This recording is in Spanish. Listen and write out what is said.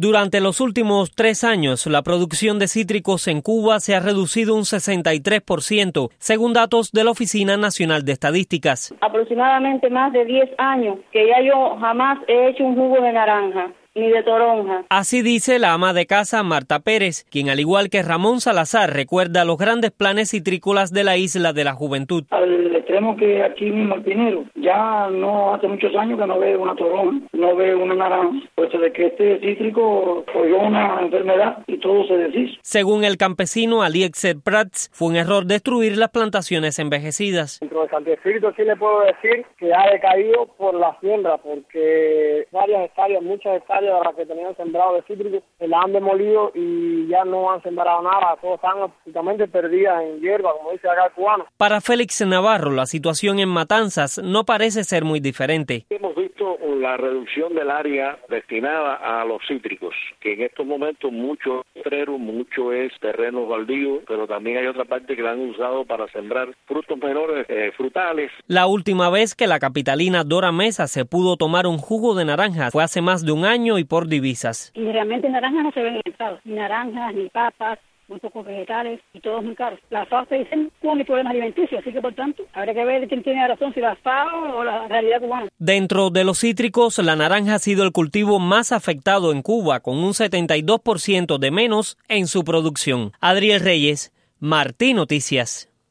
Durante los últimos 3 años, la producción de cítricos en Cuba se ha reducido un 63%, según datos de la Oficina Nacional de Estadísticas. Aproximadamente más de 10 años que ya yo jamás he hecho un jugo de naranja ni de toronja. Así dice la ama de casa Marta Pérez, quien al igual que Ramón Salazar recuerda los grandes planes citrícolas de la Isla de la Juventud. Al extremo que aquí mismo el Pinero, ya no hace muchos años que no veo una toronja, no veo una naranja, puesto de que este cítrico cogió una enfermedad y todo se deshizo. Según el campesino Alixer Prats, fue un error destruir las plantaciones envejecidas. Dentro de Santo Espíritu sí le puedo decir que ha decaído por la siembra, porque muchas hectáreas de las que tenían sembrado de cítricos se la han demolido y ya no han sembrado nada, todos están absolutamente perdidas en hierba, como dice acá el cubano. Para Félix Navarro, la situación en Matanzas no parece ser muy diferente. Hemos visto la reducción del área destinada a los cítricos, que en estos momentos mucho es terreno, mucho es terrenos baldíos, pero también hay otra parte que la han usado para sembrar frutos menores, frutales. La última vez que la capitalina Dora Mesa se pudo tomar un jugo de naranja fue hace más de un año y por divisas. Y realmente naranjas no se ven en el mercado, ni naranjas, ni papas, muy pocos vegetales y todos muy caros. La FAO te dicen que hay problemas alimenticios, así que por tanto habrá que ver quién tiene razón, si la FAO o la realidad cubana. Dentro de los cítricos, la naranja ha sido el cultivo más afectado en Cuba, con un 72% de menos en su producción. Adriel Reyes, Martí Noticias.